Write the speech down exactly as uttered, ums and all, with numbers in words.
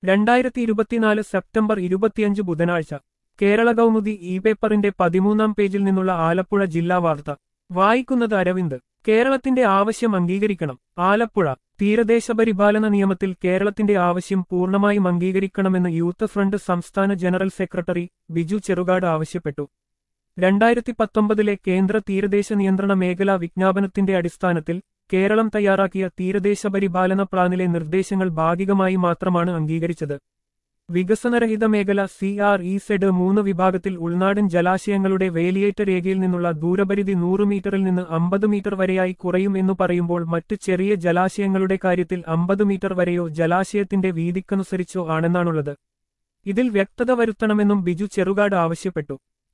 രണ്ടായിരത്തി ഇരുപത്തിനാല് സെപ്റ്റംബർ ഇരുപത്തിയഞ്ച് ബുധനാഴ്ച കേരള കൗമുദി ഇ പേപ്പറിന്റെ പതിമൂന്നാം പേജിൽ നിന്നുള്ള ആലപ്പുഴ ജില്ലാ വാർത്ത വായിക്കുന്നത് അരവിന്ദ്. കേരളത്തിന്റെ ആവശ്യം അംഗീകരിക്കണം. ആലപ്പുഴ തീരദേശ പരിപാലന നിയമത്തിൽ കേരളത്തിന്റെ ആവശ്യം പൂർണ്ണമായും അംഗീകരിക്കണമെന്ന് യൂത്ത് ഫ്രണ്ട് സംസ്ഥാന ജനറൽ സെക്രട്ടറി ബിജു ചെറുകാട് ആവശ്യപ്പെട്ടു. രണ്ടായിരത്തി പത്തൊമ്പതിലെ കേന്ദ്ര തീരദേശ നിയന്ത്രണ മേഖലാ വിജ്ഞാപനത്തിന്റെ അടിസ്ഥാനത്തിൽ കേരളം തയ്യാറാക്കിയ തീരദേശ പരിപാലന പ്ലാനിലെ നിർദ്ദേശങ്ങൾ ഭാഗികമായി മാത്രമാണ് അംഗീകരിച്ചത്. വികസനരഹിത മേഖല സി ആർ ഇ സെഡ് മൂന്ന് വിഭാഗത്തിൽ ഉൾനാടൻ ജലാശയങ്ങളുടെ വേലിയേറ്റ രേഖയിൽ നിന്നുള്ള ദൂരപരിധി നൂറ് മീറ്ററിൽ നിന്ന് അമ്പത് മീറ്റർ വരെയായി കുറയും എന്നു പറയുമ്പോൾ മറ്റ് ചെറിയ ജലാശയങ്ങളുടെ കാര്യത്തിൽ അമ്പത് മീറ്റർ വരെയോ ജലാശയത്തിന്റെ വീതിക്കനുസരിച്ചോ ആണെന്നാണുള്ളത്. ഇതിൽ വ്യക്തത വരുത്തണമെന്നും ബിജു ചെറുകാട് ആവശ്യപ്പെട്ടു.